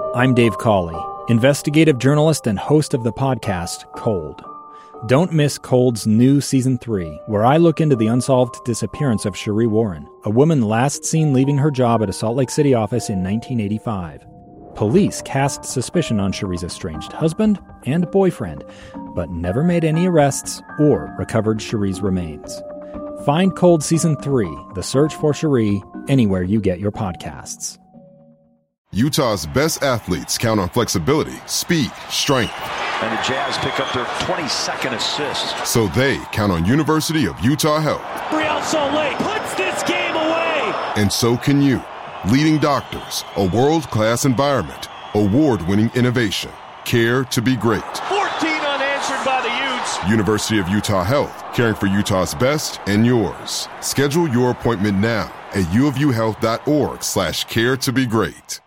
I'm Dave Cawley, investigative journalist and host of the podcast Cold. Don't miss Cold's new Season 3, where I look into the unsolved disappearance of Cherie Warren, a woman last seen leaving her job at a Salt Lake City office in 1985. Police cast suspicion on Cherie's estranged husband and boyfriend, but never made any arrests or recovered Cherie's remains. Find Cold Season 3, The Search for Cherie, anywhere you get your podcasts. Utah's best athletes count on flexibility, speed, strength. And the Jazz pick up their 22nd assist. So they count on University of Utah Health. Real Salt Lake puts this game away. And so can you. Leading doctors, a world-class environment, award-winning innovation, care to be great. 14 unanswered by the Utes. University of Utah Health, caring for Utah's best and yours. Schedule your appointment now at uofuhealth.org/care to be great.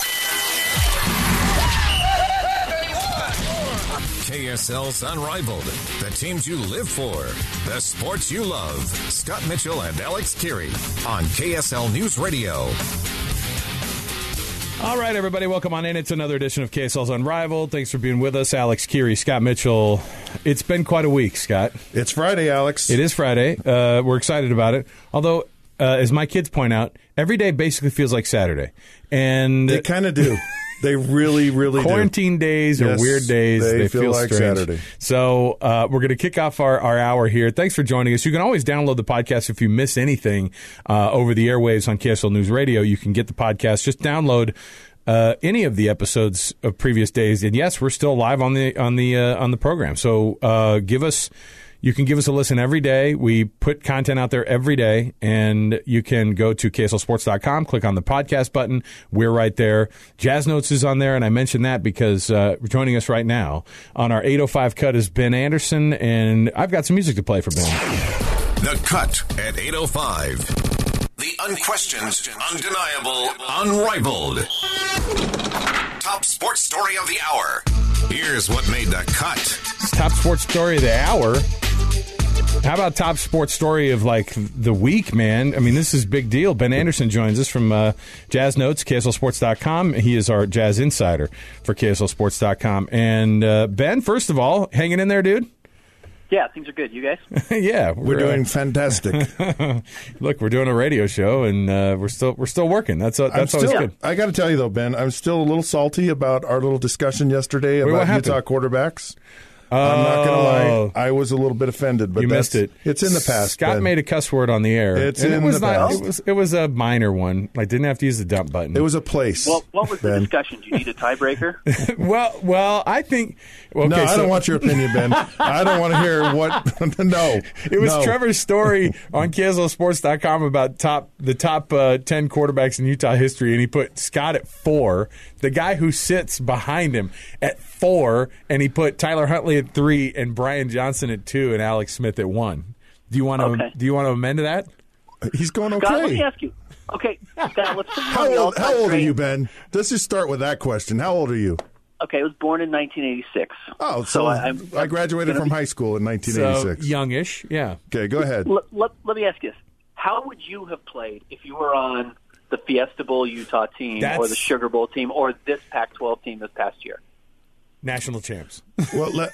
KSL's Unrivaled. The teams you live for. The sports you love. Scott Mitchell and Alex Kirry on KSL News Radio. All right, everybody, welcome on in. It's another edition of KSL's Unrivaled. Thanks for being with us. Alex Kirry, Scott Mitchell. It's been quite a week, Scott. It's Friday, Alex. It is Friday. We're excited about it. Although, as my kids point out, every day basically feels like Saturday. And they kind of do. They really, really Quarantine days are weird days. They feel like strange. Saturday. So we're going to kick off our hour here. Thanks for joining us. You can always download the podcast if you miss anything over the airwaves on KSL News Radio. You can get the podcast. Just download any of the episodes of previous days. And yes, we're still live on the program. So you can give us a listen every day. We put content out there every day, and you can go to KSLSports.com, click on the podcast button. We're right there. Jazz Notes is on there, and I mentioned that because joining us right now on our 8:05 cut is Ben Anderson, and I've got some music to play for Ben. The Cut at 8:05. The unquestioned, undeniable, unrivaled. Top sports story of the hour. Here's what made the cut. Top sports story of the hour. How about top sports story of, like, the week, man? I mean, this is a big deal. Ben Anderson joins us from Jazz Notes, KSLSports.com. He is our Jazz insider for KSLSports.com. And, Ben, first of all, hanging in there, dude? Yeah, things are good. You guys? Yeah. We're doing fantastic. Look, we're doing a radio show, and we're still working. That's always good. I got to tell you, though, Ben, I'm still a little salty about our little discussion yesterday about Utah quarterbacks. I'm not going to lie. I was a little bit offended, but you missed it. It's in the past. Scott made a cuss word on the air. It's in the past. It was a minor one. I didn't have to use the dump button. It was a place. Well, what was the discussion? Do you need a tiebreaker? well, I think. Okay, no, I don't want your opinion, Ben. I don't want to hear what. No, it was Trevor's story on KSLSports.com about the top 10 quarterbacks in Utah history, and he put Scott at 4. The guy who sits behind him at 4, and he put Tyler Huntley at 3 and Brian Johnson at 2 and Alex Smith at 1. Do you want to amend to that? He's going okay. Scott, let me ask you. Okay, Scott, let's how old are you, Ben? Let's just start with that question. How old are you? Okay, I was born in 1986. Oh, so I graduated from high school in 1986. So youngish, yeah. Okay, go ahead. Let me ask you this. How would you have played if you were on the Fiesta Bowl Utah team or the Sugar Bowl team or this Pac-12 team this past year? National champs. Well,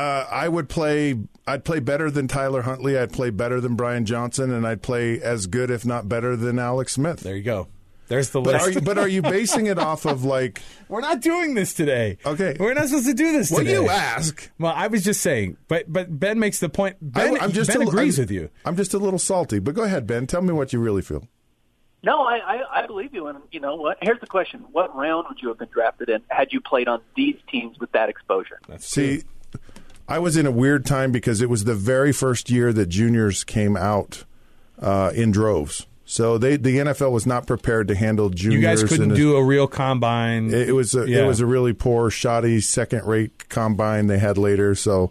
I'd play better than Tyler Huntley. I'd play better than Brian Johnson, and I'd play as good, if not better, than Alex Smith. There you go. There's the list. But are you basing it off of, like... We're not doing this today. Okay. We're not supposed to do this today. Well, you ask. Well, I was just saying. But Ben makes the point. Ben agrees with you. I'm just a little salty. But go ahead, Ben. Tell me what you really feel. No, I believe you. And you know what? Here's the question. What round would you have been drafted in had you played on these teams with that exposure? See, I was in a weird time because it was the very first year that juniors came out in droves. So the NFL was not prepared to handle juniors. You guys couldn't do a real combine. It was a really poor, shoddy, second-rate combine they had later. So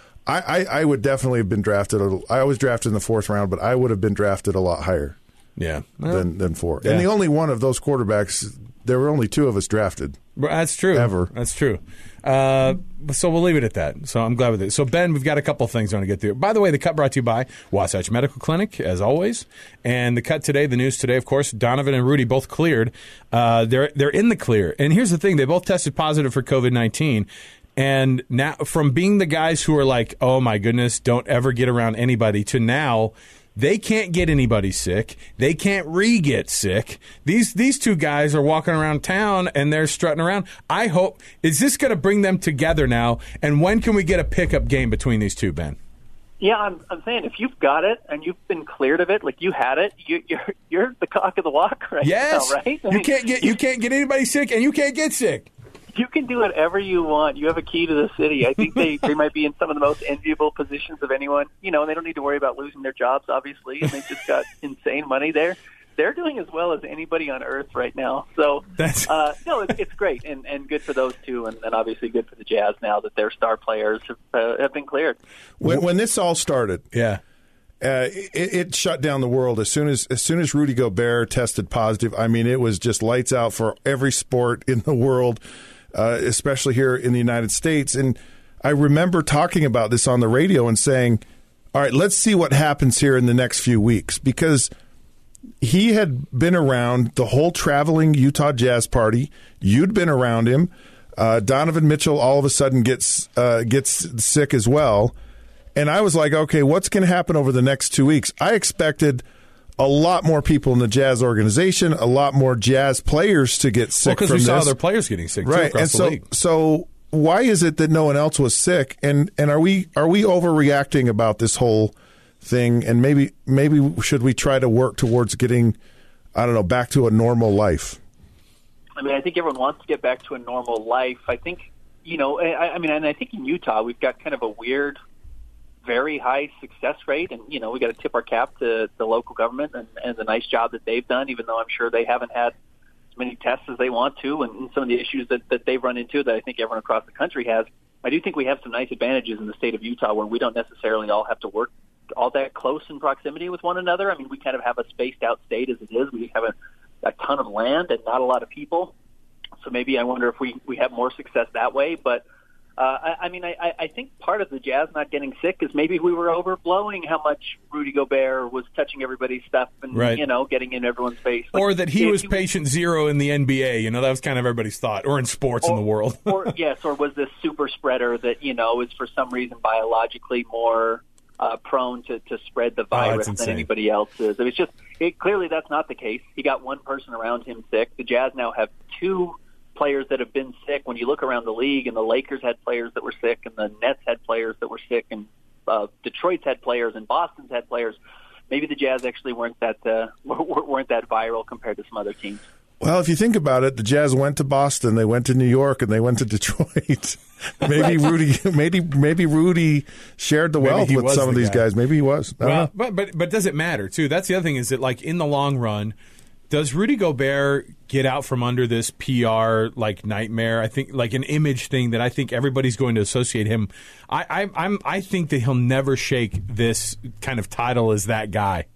I would definitely have been drafted. I was drafted in the 4th round, but I would have been drafted a lot higher. Yeah, than 4. Yeah. And the only one of those quarterbacks there were only 2 of us drafted. That's true. Ever. That's true. So we'll leave it at that. So I'm glad with it. So, Ben, we've got a couple things I want to get through. By the way, the cut brought to you by Wasatch Medical Clinic, as always. And the cut today, the news today, of course, Donovan and Rudy both cleared. They're in the clear. And here's the thing. They both tested positive for COVID-19. And now, from being the guys who are like, oh, my goodness, don't ever get around anybody, to now, they can't get anybody sick. They can't re-get sick. These 2 guys are walking around town and they're strutting around. I hope, is this going to bring them together now? And when can we get a pickup game between these 2, Ben? Yeah, I'm saying if you've got it and you've been cleared of it, like you had it, you're the cock of the walk right now, right? You can't get anybody sick, and you can't get sick. You can do whatever you want. You have a key to the city. I think they might be in some of the most enviable positions of anyone. You know, and they don't need to worry about losing their jobs, obviously, and they just got insane money there. They're doing as well as anybody on earth right now. So, it's great and good for those 2, and obviously good for the Jazz now that their star players have been cleared. When this all started, it shut down the world as soon as Rudy Gobert tested positive. I mean, it was just lights out for every sport in the world. Especially here in the United States. And I remember talking about this on the radio and saying, all right, let's see what happens here in the next few weeks, because he had been around the whole traveling Utah Jazz party. You'd been around him. Donovan Mitchell all of a sudden gets sick as well. And I was like, okay, what's going to happen over the next 2 weeks? I expected a lot more people in the Jazz organization, a lot more Jazz players to get sick from this. Because we saw other players getting sick, right? Too, across the league. So why is it that no one else was sick? And are we overreacting about this whole thing? And maybe should we try to work towards getting, I don't know, back to a normal life? I mean, I think everyone wants to get back to a normal life. I think, and I think in Utah we've got kind of a weird, very high success rate, and we got to tip our cap to the local government and the nice job that they've done, even though I'm sure they haven't had as many tests as they want to, and some of the issues that they've run into that I think everyone across the country has. I do think we have some nice advantages in the state of Utah where we don't necessarily all have to work all that close in proximity with one another. I mean, we kind of have a spaced out state as it is. We have a ton of land and not a lot of people, so maybe I wonder if we have more success that way. But I think part of the Jazz not getting sick is maybe we were overblowing how much Rudy Gobert was touching everybody's stuff and, getting in everyone's face. Or that he was patient zero in the NBA. That was kind of everybody's thought, or in sports in the world. or was this super spreader that, is for some reason biologically more prone to spread the virus than anybody else is. Clearly that's not the case. He got one person around him sick. The Jazz now have 2 players that have been sick. When you look around the league, and the Lakers had players that were sick, and the Nets had players that were sick, and Detroit's had players, and Boston's had players. Maybe the Jazz actually weren't that viral compared to some other teams. Well, if you think about it, the Jazz went to Boston, they went to New York, and they went to Detroit. Maybe Rudy shared the wealth with some of these guys. Maybe he was. But does it matter too? That's the other thing, is that like in the long run, does Rudy Gobert get out from under this PR nightmare? I think an image thing that I think everybody's going to associate him. I think that he'll never shake this kind of title as that guy.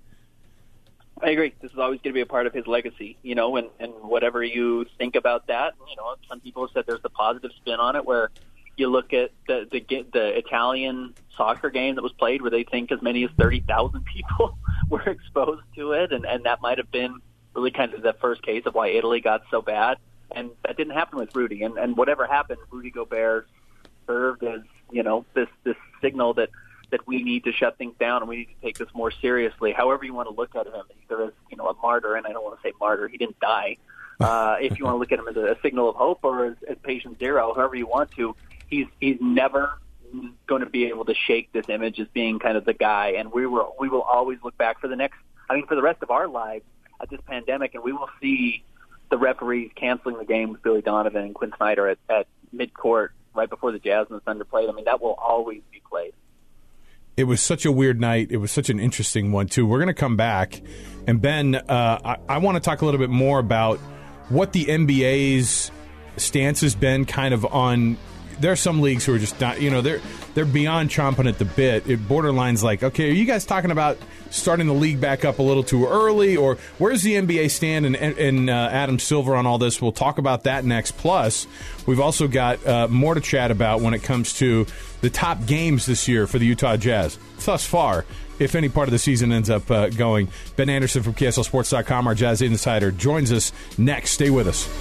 I agree. This is always going to be a part of his legacy, and whatever you think about that, some people have said there's the positive spin on it where you look at the Italian soccer game that was played where they think as many as 30,000 people were exposed to it, and that might have been really kind of the first case of why Italy got so bad. And that didn't happen with Rudy. And whatever happened, Rudy Gobert served as, this signal that we need to shut things down and we need to take this more seriously. However you want to look at him, either as, a martyr, and I don't want to say martyr, he didn't die. If you want to look at him as a signal of hope or as patient zero, however you want to, he's never going to be able to shake this image as being kind of the guy. And we will always look back for the rest of our lives at this pandemic, and we will see the referees canceling the game with Billy Donovan and Quinn Snyder at midcourt right before the Jazz and the Thunder played. I mean, that will always be played. It was such a weird night. It was such an interesting one, too. We're going to come back. And, Ben, I want to talk a little bit more about what the NBA's stance has been kind of on there are some leagues who are just not, they're beyond chomping at the bit. It borderlines like, okay, are you guys talking about starting the league back up a little too early, or where's the NBA stand? And Adam Silver on all this. We'll talk about that next. Plus, we've also got more to chat about when it comes to the top games this year for the Utah Jazz thus far, if any part of the season ends up going. Ben Anderson from KSLSports.com, our Jazz Insider, joins us next. Stay with us.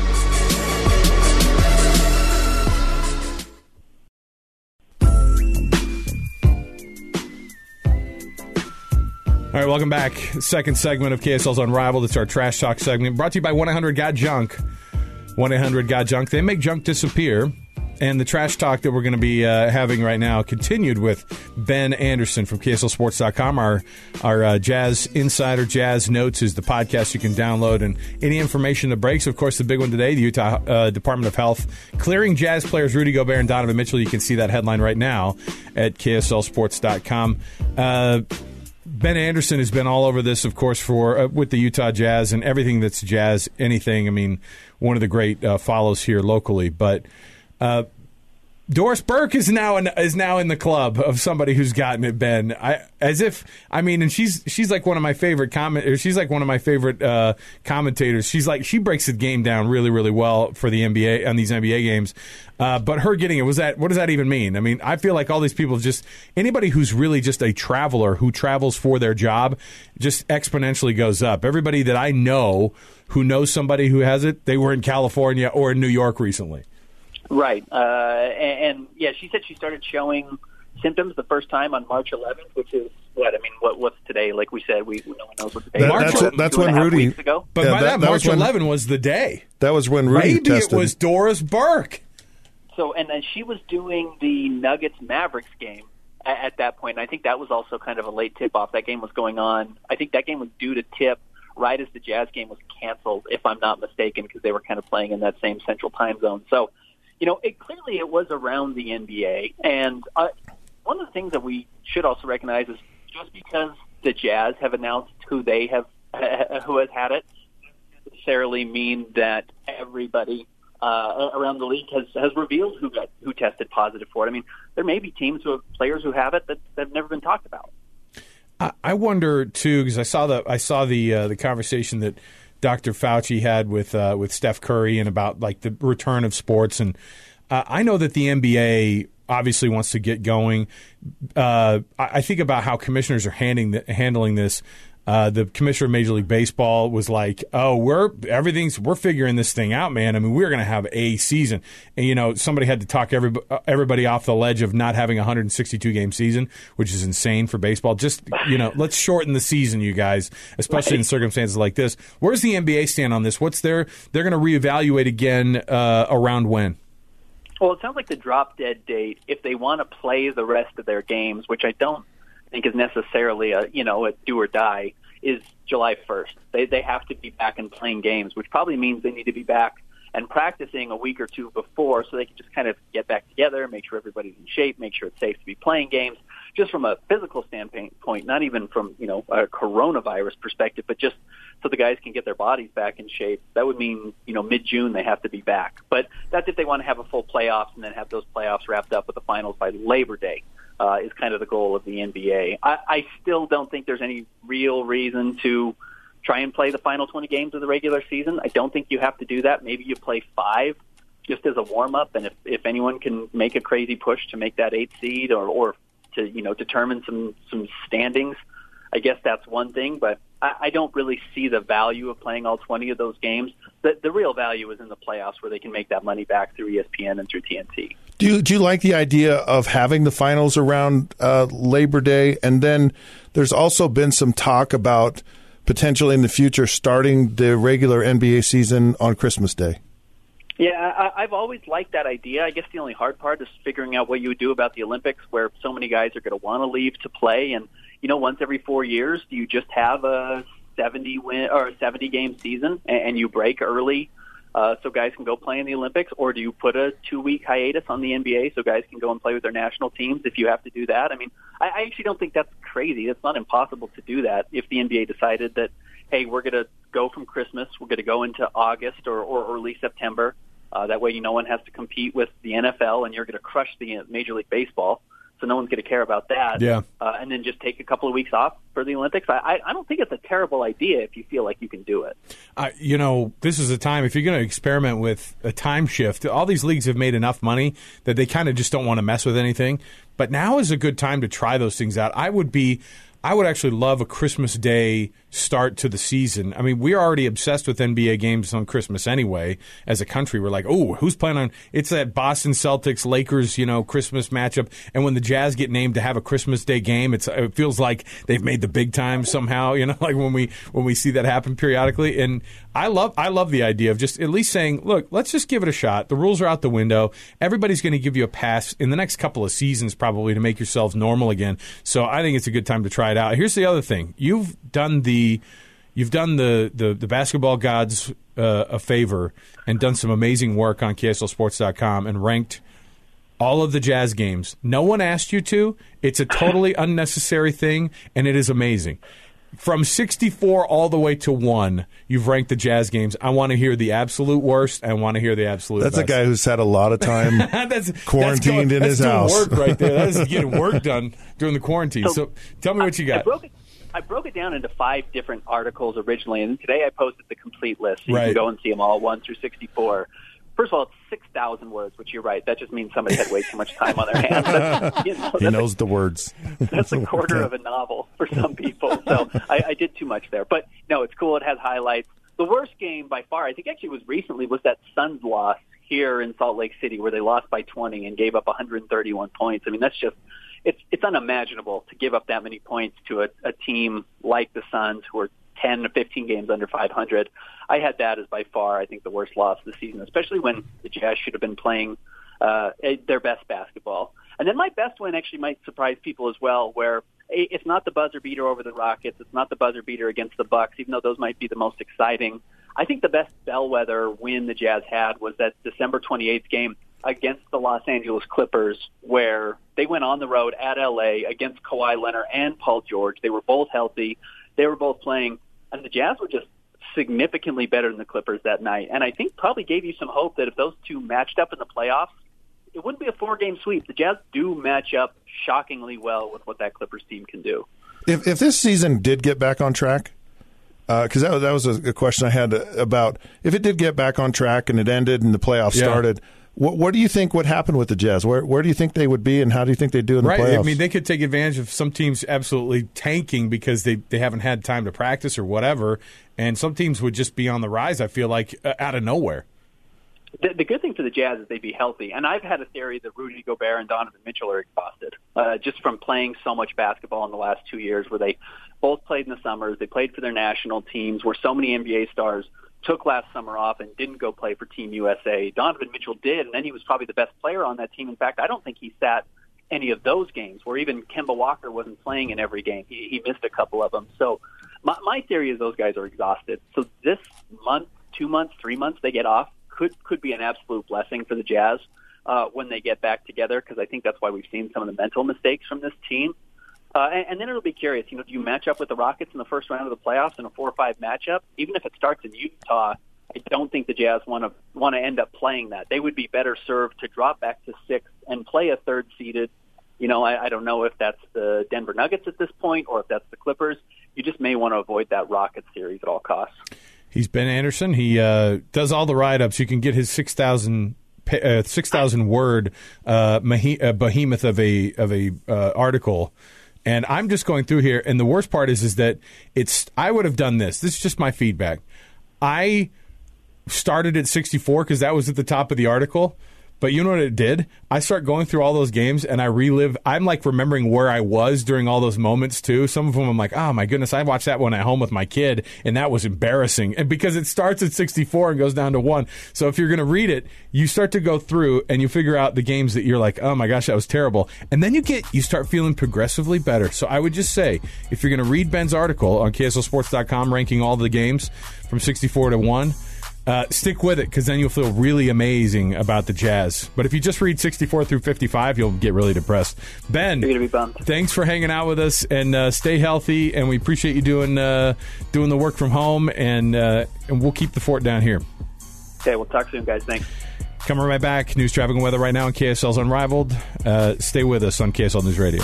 All right, welcome back. Second segment of KSL's Unrivaled. It's our Trash Talk segment brought to you by 1-800-GOT-JUNK. 1-800-GOT-JUNK. They make junk disappear. And the Trash Talk that we're going to be having right now continued with Ben Anderson from KSLSports.com. Our Jazz Insider, Jazz Notes is the podcast you can download. And any information that breaks, of course, the big one today, the Utah Department of Health clearing Jazz players Rudy Gobert and Donovan Mitchell. You can see that headline right now at KSLSports.com. Ben Anderson has been all over this, of course, for with the Utah Jazz and everything that's Jazz, anything. I mean, one of the great follows here locally. But Doris Burke is now in the club of somebody who's gotten it, Ben. And she's like one of my favorite she's like one of my favorite commentators. She breaks the game down really, really well for the NBA on these NBA games. But her getting it, what does that even mean? I mean, I feel like all these people anybody who's really just a traveler who travels for their job just exponentially goes up. Everybody that I know who knows somebody who has it, they were in California or in New York recently. Right. And she said she started showing symptoms the first time on March 11th, which is what's today? Like we said, no one knows what the day is. That's when Rudy. Ago. But by that March 11 was the day. That was when Rudy tested. Maybe it was Doris Burke. So, and then she was doing the Nuggets-Mavericks game at that point. And I think that was also kind of a late tip-off. That game was going on. I think that game was due to tip right as the Jazz game was canceled, if I'm not mistaken, because they were kind of playing in that same central time zone. So, it was around the NBA. And one of the things that we should also recognize is just because the Jazz have announced who has had it, doesn't necessarily mean that everybody around the league has revealed who tested positive for it. I mean, there may be teams who have players who have it that have never been talked about. I wonder too, because I saw the conversation that Dr. Fauci had with Steph Curry and about like the return of sports, and I know that the NBA obviously wants to get going. I think about how commissioners are handling this. The commissioner of Major League Baseball was like, "Oh, we're figuring this thing out, man. I mean, we're going to have a season." And somebody had to talk everybody off the ledge of not having a 162 game season, which is insane for baseball. Just let's shorten the season, you guys, especially in circumstances like this. Where's the NBA stand on this? They're going to reevaluate again around when? Well, it sounds like the drop dead date, if they want to play the rest of their games, which I don't think is necessarily a do or die, is July 1st. They have to be back and playing games, which probably means they need to be back and practicing a week or two before so they can just kind of get back together, make sure everybody's in shape, make sure it's safe to be playing games, just from a physical standpoint, not even from a coronavirus perspective, but just so the guys can get their bodies back in shape. That would mean mid-June they have to be back. But that's if they want to have a full playoffs and then have those playoffs wrapped up with the finals by Labor Day. Is kind of the goal of the NBA. I still don't think there's any real reason to try and play the final 20 games of the regular season. I don't think you have to do that. Maybe you play 5 just as a warm-up, and if anyone can make a crazy push to make that 8th seed or to determine some standings, I guess that's one thing. But I don't really see the value of playing all 20 of those games. The real value is in the playoffs where they can make that money back through ESPN and through TNT. Do you like the idea of having the finals around Labor Day? And then there's also been some talk about potentially in the future starting the regular NBA season on Christmas Day. Yeah, I've always liked that idea. I guess the only hard part is figuring out what you would do about the Olympics, where so many guys are going to want to leave to play. And, once every 4 years, do you just have a 70-game season and you break early so guys can go play in the Olympics, or do you put a 2-week hiatus on the NBA so guys can go and play with their national teams if you have to do that? I mean, I actually don't think that's crazy. It's not impossible to do that if the NBA decided that, hey, we're going to go from Christmas, we're going to go into August or early September, That way, no one has to compete with the NFL, and you're going to crush the Major League Baseball. So no one's going to care about that. Yeah. And then just take a couple of weeks off for the Olympics. I don't think it's a terrible idea if you feel like you can do it. This is a time, if you're going to experiment with a time shift, all these leagues have made enough money that they kind of just don't want to mess with anything. But now is a good time to try those things out. I would actually love a Christmas Day start to the season. I mean, we're already obsessed with NBA games on Christmas anyway. As a country, we're like, oh, who's playing on? It's that Boston Celtics Lakers, Christmas matchup. And when the Jazz get named to have a Christmas Day game, it feels like they've made the big time somehow. Like when we see that happen periodically. And I love the idea of just at least saying, look, let's just give it a shot. The rules are out the window. Everybody's going to give you a pass in the next couple of seasons probably to make yourselves normal again. So I think it's a good time to try it out. Here's the other thing. You've done the basketball gods a favor and done some amazing work on KSLSports.com and ranked all of the Jazz games. No one asked you to. It's a totally unnecessary thing, and it is amazing. From 64 all the way to 1, you've ranked the Jazz games. I want to hear the absolute worst. I want to hear the absolute best. That's a guy who's had a lot of time quarantined in his house. That's work right there. That is getting work done during the quarantine. So tell me what you got. I broke it down into 5 different articles originally, and today I posted the complete list. So you can go and see them all, 1 through 64. First of all, it's 6,000 words, which you're right. That just means somebody had way too much time on their hands. He knows the words. That's a quarter of a novel for some people. So I did too much there. But, no, it's cool. It has highlights. The worst game by far, I think actually was recently, was that Suns loss here in Salt Lake City where they lost by 20 and gave up 131 points. I mean, that's just it's unimaginable to give up that many points to a team like the Suns who are 10 to 15 games under 500. I had that as by far, I think, the worst loss of the season, especially when the Jazz should have been playing their best basketball. And then my best win actually might surprise people as well, where it's not the buzzer beater over the Rockets. It's not the buzzer beater against the Bucks, even though those might be the most exciting. I think the best bellwether win the Jazz had was that December 28th game against the Los Angeles Clippers, where they went on the road at L.A. against Kawhi Leonard and Paul George. They were both healthy. They were both playing, and the Jazz were just significantly better than the Clippers that night. And I think probably gave you some hope that if those two matched up in the playoffs, it wouldn't be a 4-game sweep. The Jazz do match up shockingly well with what that Clippers team can do. If this season did get back on track, because that was a question I had about if it did get back on track and it ended and the playoffs started, what do you think would happen with the Jazz? Where do you think they would be, and how do you think they'd do in the playoffs? I mean, they could take advantage of some teams absolutely tanking because they haven't had time to practice or whatever, and some teams would just be on the rise, I feel like, out of nowhere. The good thing for the Jazz is they'd be healthy. And I've had a theory that Rudy Gobert and Donovan Mitchell are exhausted, just from playing so much basketball in the last 2 years where they both played in the summers. They played for their national teams where so many NBA stars took last summer off and didn't go play for Team USA. Donovan Mitchell did, and then he was probably the best player on that team. In fact, I don't think he sat any of those games where even Kemba Walker wasn't playing in every game. He missed a couple of them. So my theory is those guys are exhausted. So this month, 2 months, 3 months they get off could be an absolute blessing for the Jazz when they get back together, because I think that's why we've seen some of the mental mistakes from this team. And then it'll be curious, do you match up with the Rockets in the first round of the playoffs in a 4-5 matchup? Even if it starts in Utah, I don't think the Jazz want to end up playing that. They would be better served to drop back to 6 and play a third-seeded. I don't know if that's the Denver Nuggets at this point or if that's the Clippers. You just may want to avoid that Rockets series at all costs. He's Ben Anderson. He does all the write-ups. You can get his 6,000 word behemoth of a article. And I'm just going through here, and the worst part is that I would have done this. This is just my feedback. I started at 64 because that was at the top of the article. But you know what it did? I start going through all those games, and I relive. I'm like remembering where I was during all those moments, too. Some of them I'm like, oh, my goodness, I watched that one at home with my kid, and that was embarrassing. And because it starts at 64 and goes down to 1. So if you're going to read it, you start to go through, and you figure out the games that you're like, oh, my gosh, that was terrible. And then you start feeling progressively better. So I would just say, if you're going to read Ben's article on KSLSports.com ranking all the games from 64 to 1, stick with it, because then you'll feel really amazing about the Jazz. But if you just read 64 through 55, you'll get really depressed. Ben, you're gonna be bummed. Thanks for hanging out with us, and stay healthy. And we appreciate you doing the work from home, and we'll keep the fort down here. Okay, we'll talk soon, guys. Thanks. Coming right back. News, traffic, and weather right now on KSL's Unrivaled. Stay with us on KSL News Radio.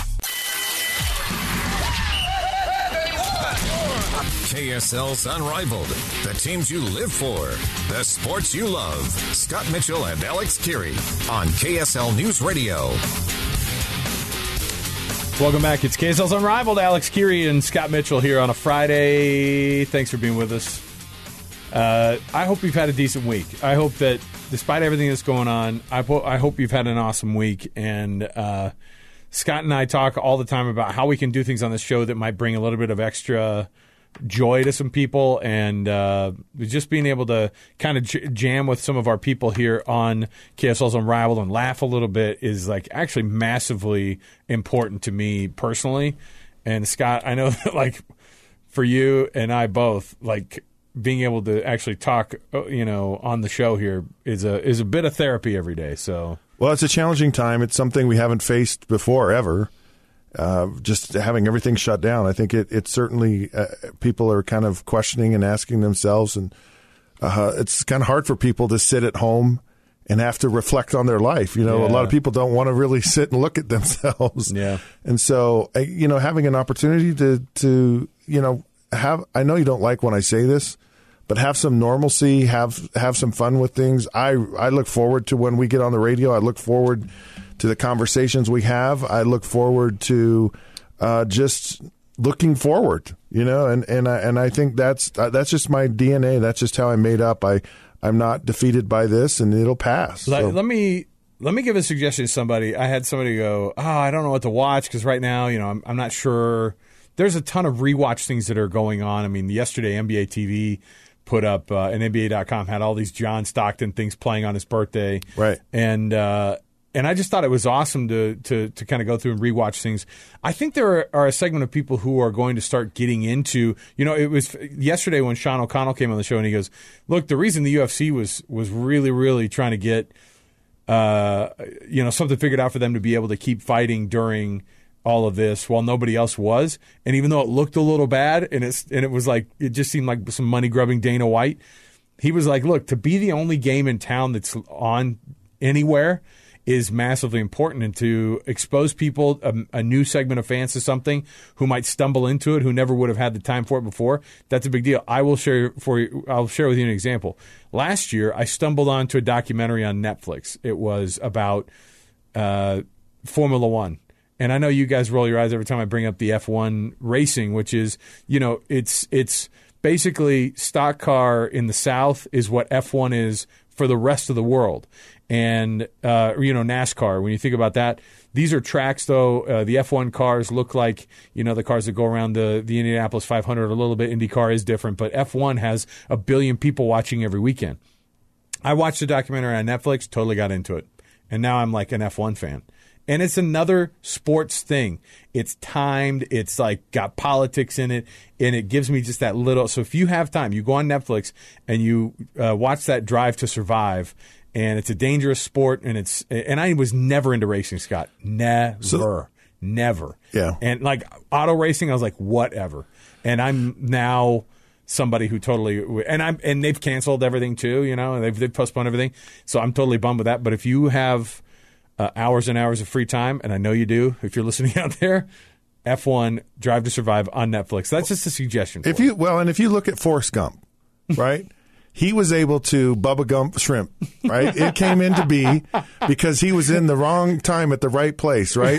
KSL's Unrivaled. The teams you live for. The sports you love. Scott Mitchell and Alex Kirry on KSL News Radio. Welcome back. It's KSL's Unrivaled. Alex Kirry and Scott Mitchell here on a Friday. Thanks for being with us. I hope you've had a decent week. I hope that despite everything that's going on, I hope you've had an awesome week. And Scott and I talk all the time about how we can do things on this show that might bring a little bit of extra joy to some people, and just being able to kind of jam with some of our people here on KSL's Unrivaled and laugh a little bit is like actually massively important to me personally. And Scott, I know that like for you and I both, like being able to actually talk, on the show here is a bit of therapy every day. So, well, it's a challenging time. It's something we haven't faced before ever. Just having everything shut down, I think it certainly people are kind of questioning and asking themselves, and it's kind of hard for people to sit at home and have to reflect on their life. A lot of people don't want to really sit and look at themselves. Yeah, and so having an opportunity to have, I know you don't like when I say this, but have some normalcy, have some fun with things. I look forward to when we get on the radio. I look forward to the conversations we have. I look forward to just looking forward, and I think that's just my DNA. That's just how I'm made up. I'm not defeated by this, and it'll pass. Let me give a suggestion to somebody. I had somebody go, I don't know what to watch because right now, I'm not sure. There's a ton of rewatch things that are going on. I mean, yesterday NBA TV put up and NBA.com had all these John Stockton things playing on his birthday, right? And I just thought it was awesome to kind of go through and rewatch things. I think there are a segment of people who are going to start getting into, it was yesterday when Sean O'Connell came on the show and he goes, look, the reason the UFC was really, really trying to get, something figured out for them to be able to keep fighting during all of this while nobody else was. And even though it looked a little bad and it was like, it just seemed like some money grubbing Dana White, he was like, look, to be the only game in town that's on anywhere is massively important, and to expose people, a new segment of fans to something who might stumble into it, who never would have had the time for it before, that's a big deal. I'll share with you an example. Last year, I stumbled onto a documentary on Netflix. It was about Formula One. And I know you guys roll your eyes every time I bring up the F1 racing, which is, it's basically stock car in the South is what F1 is for the rest of the world. And, NASCAR, when you think about that, these are tracks, though. The F1 cars look like, the cars that go around the Indianapolis 500 a little bit. IndyCar is different, but F1 has 1 billion people watching every weekend. I watched the documentary on Netflix, totally got into it. And now I'm like an F1 fan. And it's another sports thing. It's timed. It's like got politics in it. And it gives me just that little. So if you have time, you go on Netflix and you watch that Drive to Survive. And it's a dangerous sport. And I was never into racing, Scott. Never. Yeah. And like auto racing, I was like, whatever. And I'm now somebody who totally, and they've canceled everything too, they've postponed everything. So I'm totally bummed with that. But if you have hours and hours of free time, and I know you do if you're listening out there, F1 Drive to Survive on Netflix. That's just a suggestion. If you look at Forrest Gump, right? He was able to Bubba Gump shrimp, right? It came into be because he was in the wrong time at the right place, right?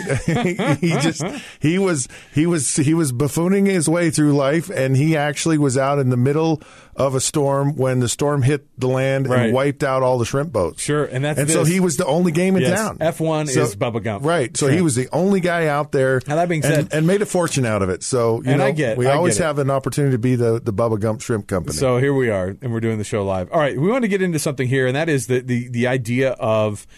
he was buffooning his way through life, and he actually was out in the middle of a storm when the storm hit the land and wiped out all the shrimp boats. Sure, and so he was the only game in town. F1 is Bubba Gump, right? So he was the only guy out there, now, that being said, and made a fortune out of it. So we always have an opportunity to be the Bubba Gump Shrimp Company. So here we are, and we're doing the show live. All right, we want to get into something here, and that is the idea of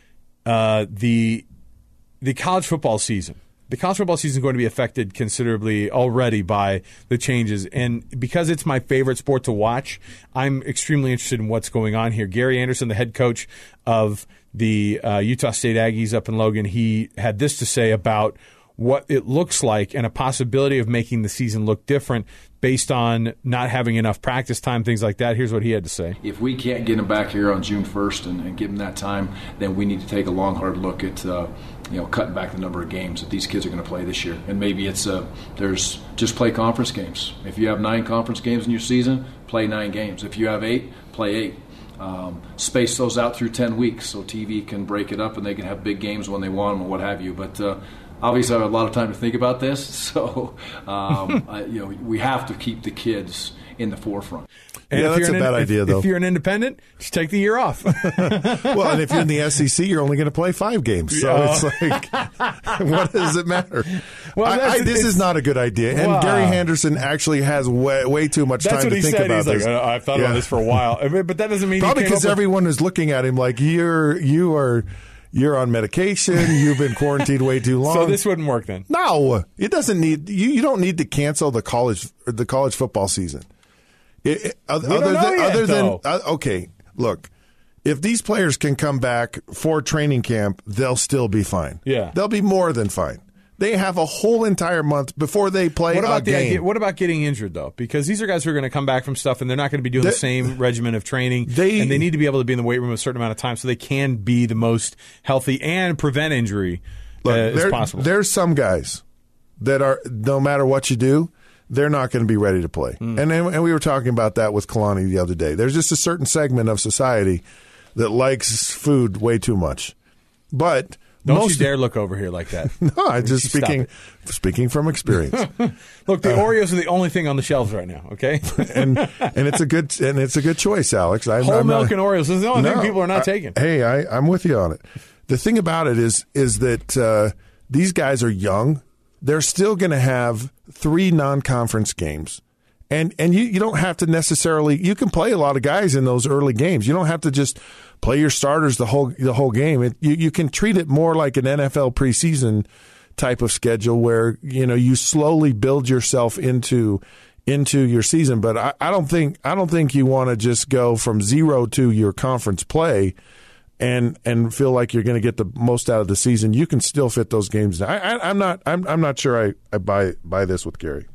the college football season. The college football season is going to be affected considerably already by the changes. And because it's my favorite sport to watch, I'm extremely interested in what's going on here. Gary Anderson, the head coach of the Utah State Aggies up in Logan, he had this to say about what it looks like and a possibility of making the season look different based on not having enough practice time, things like that. Here's what he had to say. If we can't get him back here on June 1st and give him that time, then we need to take a long, hard look at cutting back the number of games that these kids are going to play this year. And maybe it's there's just play conference games. If you have 9 conference games in your season, play 9 games. If you have 8, play 8. Space those out through 10 weeks so TV can break it up and they can have big games when they want them or what have you. But obviously I have a lot of time to think about this, so we have to keep the kids in the forefront. And yeah, that's a bad idea, though. If you're an independent, just take the year off. Well, and if you're in the SEC, you're only going to play 5 games. So it's like, what does it matter? Well, this is not a good idea. And Gary Henderson actually has way too much time to think about this. He's like, I've thought about this for a while. But that doesn't mean probably because everyone is looking at him like you're on medication. You've been quarantined way too long. So this wouldn't work then? No, it doesn't need. You don't need to cancel the college football season. Okay, look, if these players can come back for training camp, they'll still be fine. Yeah, they'll be more than fine. They have a whole entire month before they play a game. What about getting injured, though? Because these are guys who are going to come back from stuff, and they're not going to be doing the same regimen of training. And they need to be able to be in the weight room a certain amount of time so they can be the most healthy and prevent injury as possible. There's some guys that are, no matter what you do, they're not going to be ready to play. And we were talking about that with Kalani the other day. There's just a certain segment of society that likes food way too much. But don't you dare look over here like that. No, I'm just speaking from experience. Look, the Oreos are the only thing on the shelves right now, okay? and it's a good choice, Alex. Whole milk and Oreos is the only thing people are not taking. Hey, I'm with you on it. The thing about it is that these guys are young. They're still going to have 3 non-conference games. And you don't have to necessarily – you can play a lot of guys in those early games. You don't have to just play your starters the whole game. You can treat it more like an NFL preseason type of schedule where, you slowly build yourself into your season. But I don't think you want to just go from 0 to your conference play and feel like you're going to get the most out of the season. You can still fit those games. I'm not sure I buy this with Gary.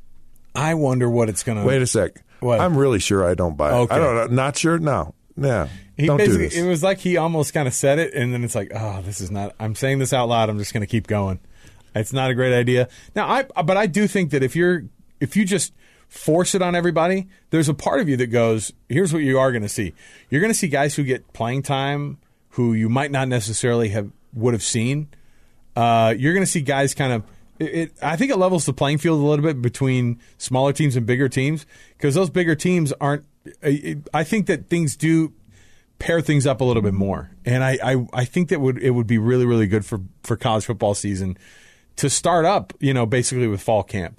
I wonder what it's going to... Wait a sec. What? I'm really sure I don't buy it. Okay. I don't know. Not sure? No. Yeah. Don't do this. It was like he almost kind of said it, and then it's like, oh, this is not... I'm saying this out loud. I'm just going to keep going. It's not a great idea. Now, but I do think that if you just force it on everybody, there's a part of you that goes, here's what you are going to see. You're going to see guys who get playing time who you might not necessarily would have seen. You're going to see guys kind of... I think it levels the playing field a little bit between smaller teams and bigger teams because those bigger teams aren't – I think that things do pair things up a little bit more. And I think that it would be really, really good for college football season to start up, basically with fall camp,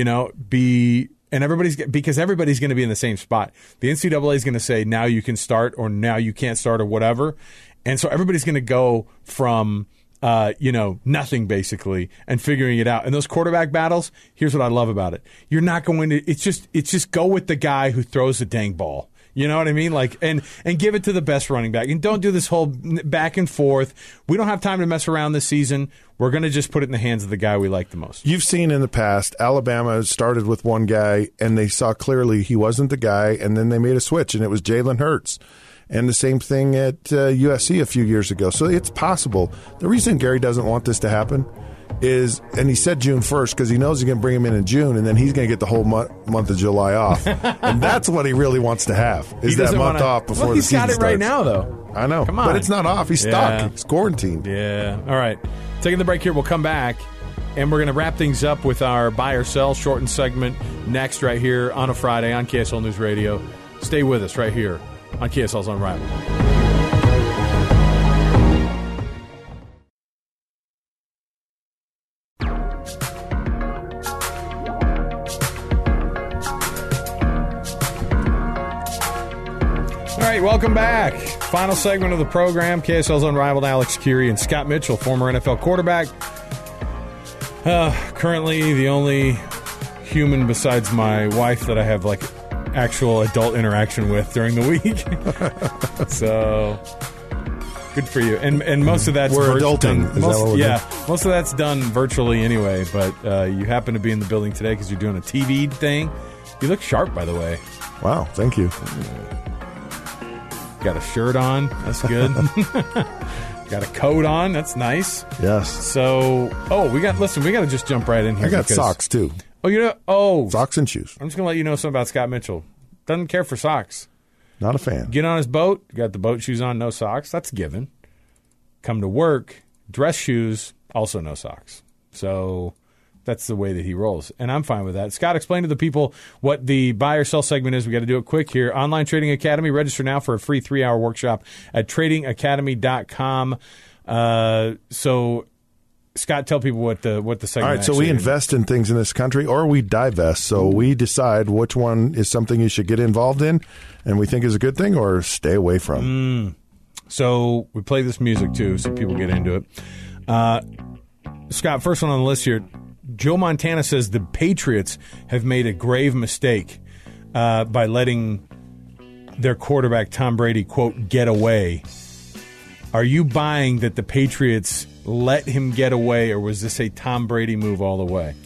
and everybody's going to be in the same spot. The NCAA is going to say now you can start or now you can't start or whatever. And so everybody's going to go from – nothing basically, and figuring it out. And those quarterback battles, here's what I love about it. You're not going to, it's just go with the guy who throws the dang ball. You know what I mean? Like, and give it to the best running back. And don't do this whole back and forth. We don't have time to mess around this season. We're going to just put it in the hands of the guy we like the most. You've seen in the past, Alabama started with one guy, and they saw clearly he wasn't the guy, and then they made a switch, and it was Jalen Hurts. And the same thing at USC a few years ago. So it's possible. The reason Gary doesn't want this to happen is, and he said June 1st because he knows he's going to bring him in June, and then he's going to get the whole month of July off. And that's what he really wants to have, is that month off before the season starts. He's got it right now, though. I know. Come on. But it's not off. He's stuck. He's quarantined. Yeah. All right. Taking the break here. We'll come back, and we're going to wrap things up with our buy or sell shortened segment next right here on a Friday on KSL News Radio. Stay with us right here on KSL's Unrivaled. All right, welcome back. Final segment of the program. KSL's Unrivaled. Alex Curie and Scott Mitchell, former NFL quarterback. Currently the only human besides my wife that I have actual adult interaction with during the week. So Good for you. And most of that's we're adulting. Most of that's done virtually anyway. But you happen to be in the building today because you're doing a TV thing. You look sharp, by the way. Wow, thank you. Got a shirt on. That's good. Got a coat on. That's nice. Yes. So, we got to just jump right in here. I got socks too. Socks and shoes. I'm just going to let you know something about Scott Mitchell. Doesn't care for socks. Not a fan. Get on his boat. Got the boat shoes on, no socks. That's a given. Come to work, dress shoes, also no socks. So that's the way that he rolls, and I'm fine with that. Scott, explain to the people what the buy or sell segment is. We got to do it quick here. Online Trading Academy. Register now for a free 3-hour workshop at tradingacademy.com. So, Scott, tell people what the segment. All right, so we invest in things in this country, or we divest. So we decide which one is something you should get involved in, and we think is a good thing, or stay away from. So we play this music too, so people get into it. Scott, first one on the list here. Joe Montana says the Patriots have made a grave mistake by letting their quarterback, Tom Brady, quote, get away. Are you buying that the Patriots let him get away, or was this a Tom Brady move all the way?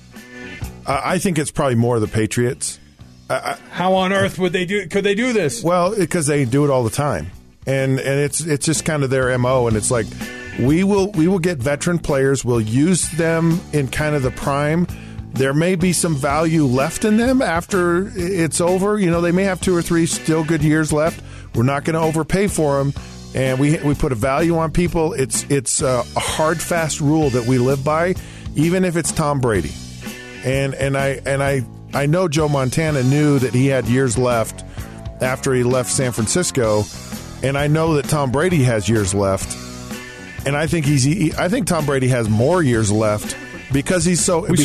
I think it's probably more the Patriots. How on earth would they do? Could they do this? Well, because they do it all the time, and it's just kind of their MO, and it's like, We will get veteran players. We'll use them in kind of the prime. There may be some value left in them after it's over. You know, they may have 2 or 3 still good years left. We're not going to overpay for them, and we put a value on people. It's a hard, fast rule that we live by, even if it's Tom Brady. And I know Joe Montana knew that he had years left after he left San Francisco, and I know that Tom Brady has years left. And I think Tom Brady has more years left because he's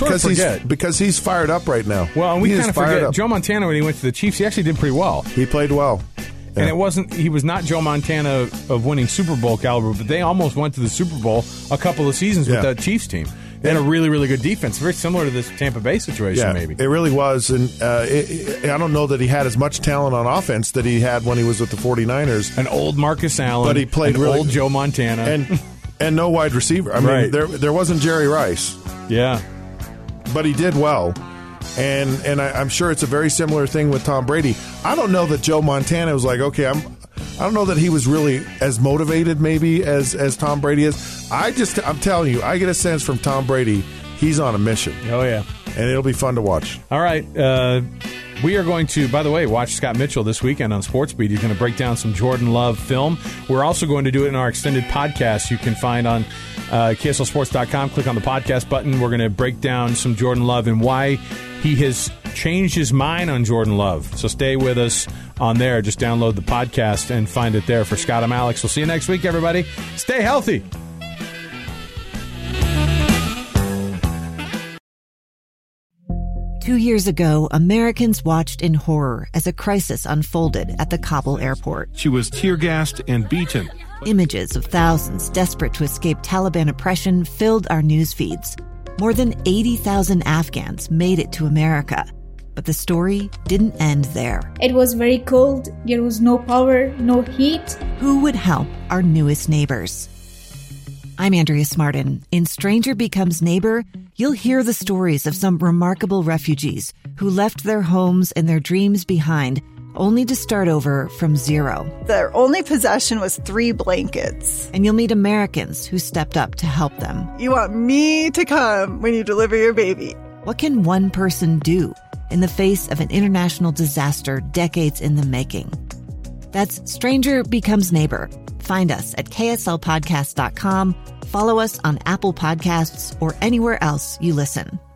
fired up right now. Well, and we kind of forget Joe Montana, when he went to the Chiefs, he actually did pretty well. He played well. Yeah. And he was not Joe Montana of winning Super Bowl caliber, but they almost went to the Super Bowl a couple of seasons with that Chiefs team. They had a really, really good defense, very similar to this Tampa Bay situation, maybe. It really was. And I don't know that he had as much talent on offense that he had when he was with the 49ers. An old Marcus Allen, but he played old Joe Montana. And no wide receiver. I mean, there wasn't Jerry Rice. Yeah. But he did well. And I'm sure it's a very similar thing with Tom Brady. I don't know that Joe Montana was like, okay, I don't know that he was really as motivated maybe as Tom Brady is. I'm telling you, I get a sense from Tom Brady, he's on a mission. Oh, yeah. And it'll be fun to watch. All right. We are going to, by the way, watch Scott Mitchell this weekend on SportsBeat. He's going to break down some Jordan Love film. We're also going to do it in our extended podcast you can find on KSLSports.com. Click on the podcast button. We're going to break down some Jordan Love and why he has changed his mind on Jordan Love. So stay with us on there. Just download the podcast and find it there. For Scott, I'm Alex. We'll see you next week, everybody. Stay healthy. Two years ago, Americans watched in horror as a crisis unfolded at the Kabul airport. She was tear-gassed and beaten. Images of thousands desperate to escape Taliban oppression filled our news feeds. More than 80,000 Afghans made it to America. But the story didn't end there. It was very cold. There was no power, no heat. Who would help our newest neighbors? I'm Andrea Smartin. In Stranger Becomes Neighbor, you'll hear the stories of some remarkable refugees who left their homes and their dreams behind, only to start over from zero. Their only possession was 3 blankets. And you'll meet Americans who stepped up to help them. You want me to come when you deliver your baby. What can one person do in the face of an international disaster decades in the making? That's Stranger Becomes Neighbor. Find us at kslpodcast.com. Follow us on Apple Podcasts or anywhere else you listen.